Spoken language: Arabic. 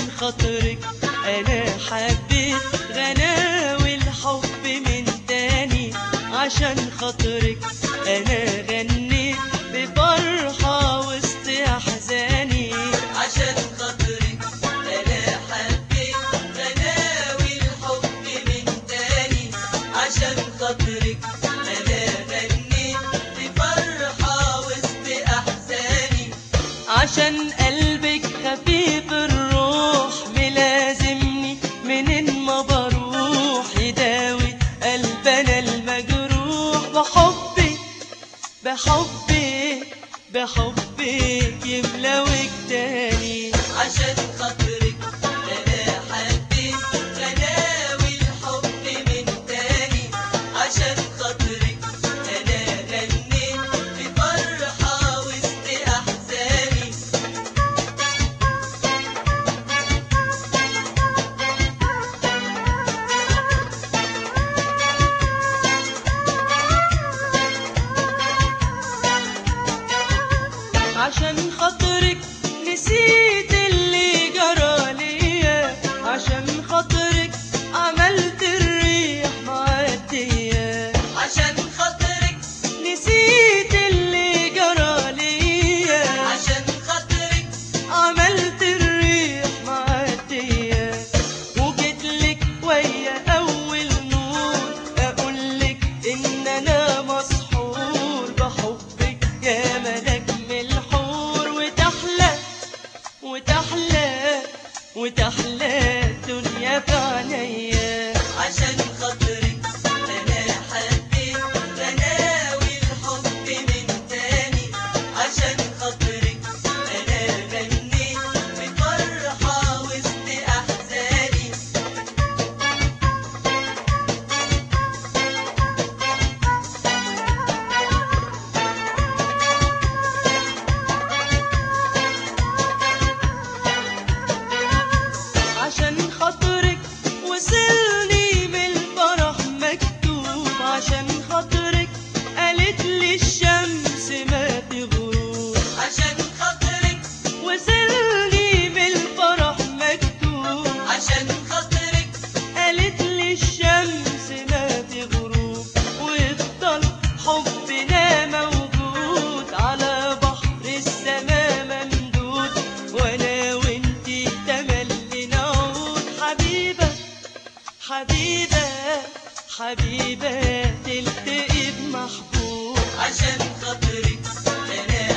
خاطرك انا حبيت غناوي الحب من تاني، عشان خاطرك انا غنيت بفرحة وسط احزاني، عشان خاطرك انا حبيت غناوي الحب من تاني، عشان خاطرك انا غنيت بفرحة وسط احزاني، عشان قلبك خفيف الروح ملازمني منين ما بروح، يداوي قلبنا المجروح بحبك بحبك بحبك يملاوك تاني، عشان خاطرك انا حبيت غناوي الحب من تاني، عشان خاطرك انا غنيت بفرحة وسط احزاني، عشان خاطرك نسيت اللي جرى ليا، عشان خاطرك عملت الريح معدية، عشان خاطرك نسيت اللي جرى ليا، عشان خاطرك عملت الريح معدية، وجيتلك ويا أول نور أقولك إن أنا مسحور بحبك يا ملاك من الحور، وتحلى وتحلى الدنيا في عينيا، عشان خاطرك انا حبيت غناوي الحب من تاني، عشان خاطرك انا غنيت بفرحة وسط احزاني، عشان خاطرك وصلني من الفرح مكتوب، عشان خاطرك قالت لي الشمس ما تغرب، عشان خاطرك وصلني من الفرح مكتوب، عشان خاطرك قالت لي الشمس ما تغرب، ويفضل حبنا موجود على بحر السما ممدود، وانا وانتي تملي نعود حبيبة حبيبة حبيبة تلتقي بمحبوب، عشان خاطرك انا